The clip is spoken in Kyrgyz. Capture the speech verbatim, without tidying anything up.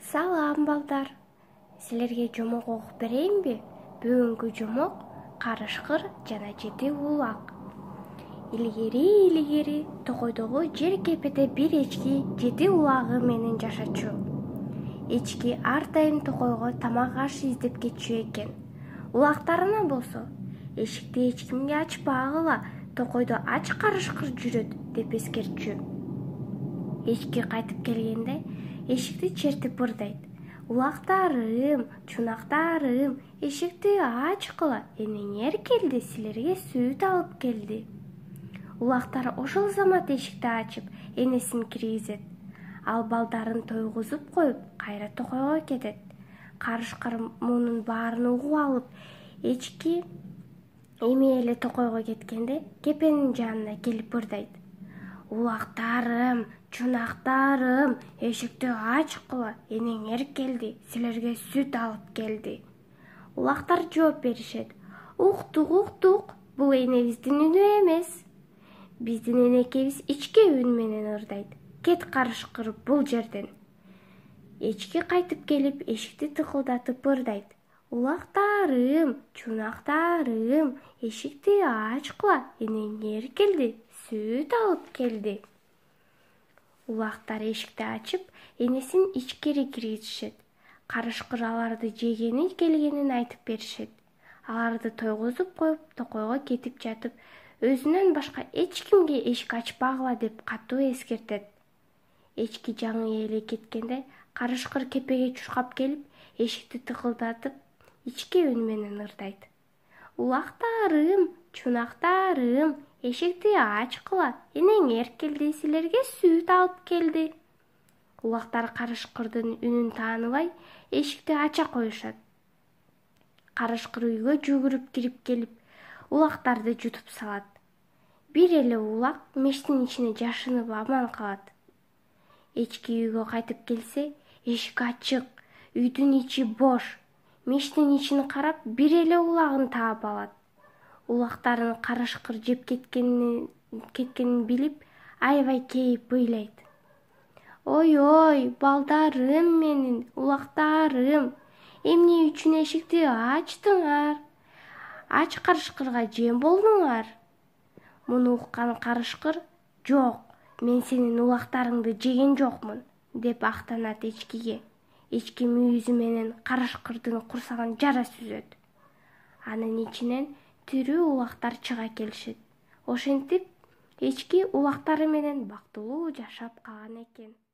Салам балдар. Силерге жомок окуп берейинби? Бүгүнкү жомок карышкыр жана жети улак. Илгери илгери токойдогу жер кепеде бир эчки жети улагы менен жашачу. Эчки ар дайым токойго тамак аш издеп кетчү экен. Улактарына болсо эшикти эч кимге ачпагыла, токойдо ач карышкыр жүрөт деп эскертчү. Эчки кайтып келгенде эшикти чертип ырдайт. Улактарым, чунактарым, эшикти ачкыла, энеңер келди, силерге сүт алып келди. Улактар ошол замат эшикти ачып, энесин киргизет. Ал балдарын тойгузуп коюп, кайра токойго кетет. Карышкыр мунун баарын угуп алып, эчки эми эле токойго кеткенде кепенин жанына келип ырдайт. Улактарым, чунактарым, эшикти ачкыла, энеңер келди, силерге сүт алып келди. Улактар жооп беришет. Уктук, уктук, бул энебиздин үнү эмес. Биздин энекебиз ички үн менен ырдайт. Кет карышкыр бул жерден. Эчки кайтып келип, эшикти тыкылдатып ырдайт. Улактарым, чунактарым, эшикти ачкыла, энеңер келди, сүт алып келди. Улактар эшикти ачып, энесин ичкери киргизишет. Карышкыр аларды жегени келгенин айтып беришет. Аларды тойгузуп коюп, токойго кетип жатып, өзүнөн башка эч кимге эшик ачпагыла деп катуу эскертет. Эчки жаңы эле кеткенде карышкыр кепеге чуркап келип, эшикти тыкылдатып, ички үн менен ырдайт. Улактарым, чунактарым, эшикти ачкыла, энеңер келди, силерге сүт алып келди. Улактар карышкырдын үнүн тааныбай, эшикти ача коюшат. Карышкыр үйгө жүгүрүп кирип келип, улактарды жутуп салат. Бир эле улак мештин ичине жашынып аман калат. Эчки үйгө кайтып келсе, эшик ачык, үйдүн ичи бош. Мештин ичин карап, бир эле улагын таап алат. Улактарын карышкыр жеп кеткенин, кеткенин билип, аябай кейип ыйлайт. Ой-ой, балдарым менин, улактарым, эмне үчүн эшикти ачтыңар? Ач карышкырга жем болдуңар? Муну уккан карышкыр, жок, мен сенин улактарыңды жеген жокмун, деп актанат эчкиге. Эчки мүйүзү менен карышкырдын курсагын жара сүзөт. Анын ичинен тирүү улактар чыга келишет. Ошентип, эчки улактары менен бактылуу жашап калган экен.